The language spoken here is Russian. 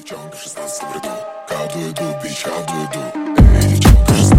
Девчонка в 16 в бреду, how do you do, bitch, how do you do? Эй, девчонка в 16